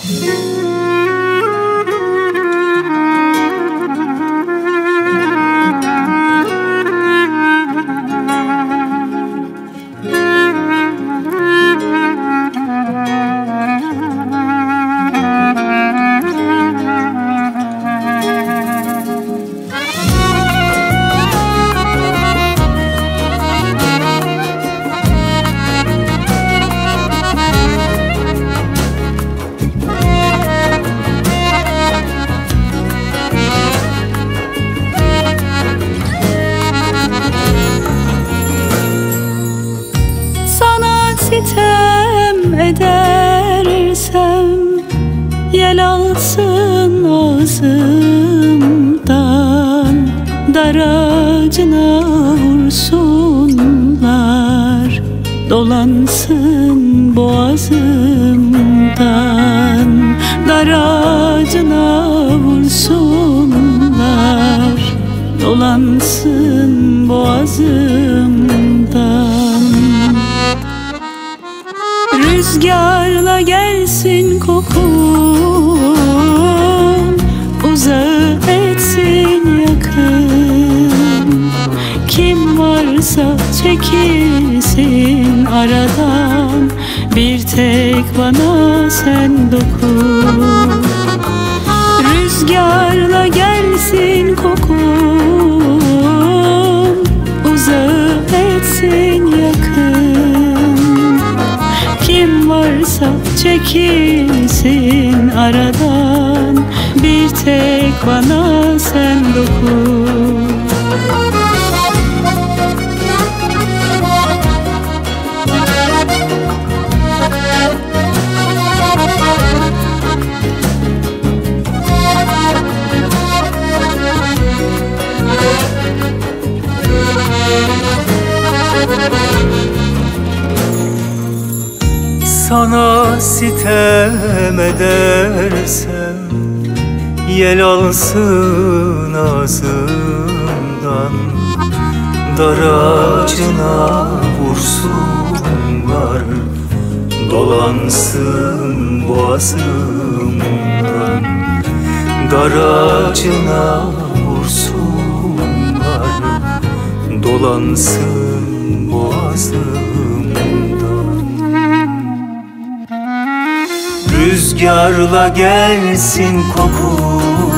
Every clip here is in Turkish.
Sitem edersem yel alsın ağzımdan, dar ağacına vursunlar, dolansın boğazımdan. Dar ağacına vursunlar, dolansın boğazımdan. Rüzgarla gelsin kokun, uzağı etsin yakın. Kim varsa çekilsin aradan, bir tek bana sen dokun. Rüzgarla gelsin kokun, uzağı etsin yakın. Kim varsa çekilsin aradan, bir tek bana sen dokun. Sana sitem edersem yel alsın ağzımdan, dar ağacına vursunlar, dolansın boğazımdan. Dar ağacına vursunlar, dolansın boğazımdan. Rüzgarla gelsin koku,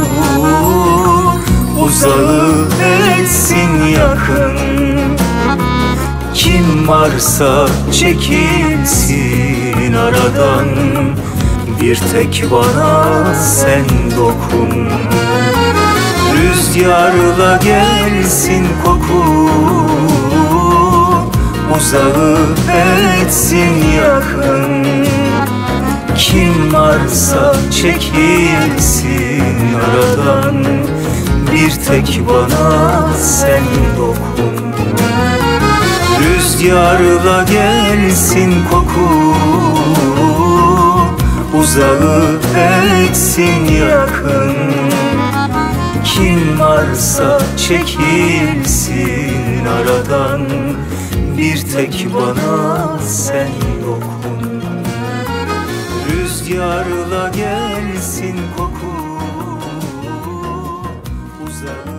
uzağı etsin yakın. Kim varsa çekilsin aradan, bir tek bana sen dokun. Rüzgarla gelsin koku, uzağı etsin yakın. Kim varsa çekilsin aradan, bir tek bana sen dokun. Rüzgarla gelsin koku, uzağı etsin yakın. Kim varsa çekilsin aradan, bir tek bana sen dokun. Rüzgarla gelsin koku, uzağı